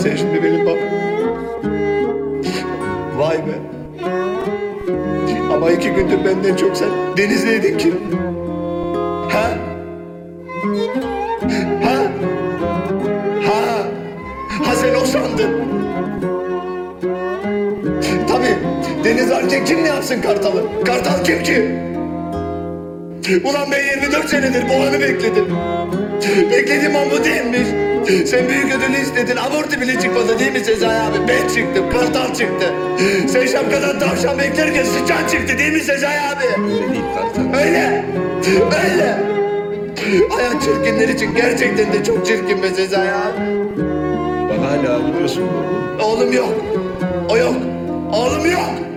sen şimdi benim bak. Vay be. Ama 2 gündür benden çok sen Denizli'ydin ki. Ha? Ha? Ha? Ha sen o sandın. Tabii Deniz Arçek kim ne yapsın Kartal'ı? Kartal kim ki? Ulan ben 24 senedir bu anı bekledim. Beklediğim an bu değilmiş. Sen büyük ödülü istedin, abortu bile çıkmadı değil mi Sezai abi? Ben çıktım, Kartal çıktı. Sen şapkadan tavşan beklerken sıçan çıktı değil mi Sezai abi? Öyle değil Kartal. Öyle, öyle. Hayat çirkinler için gerçekten de çok çirkin be Sezai abi. Bak hala ağlıyorsun oğlum. Oğlum yok, o yok, oğlum yok.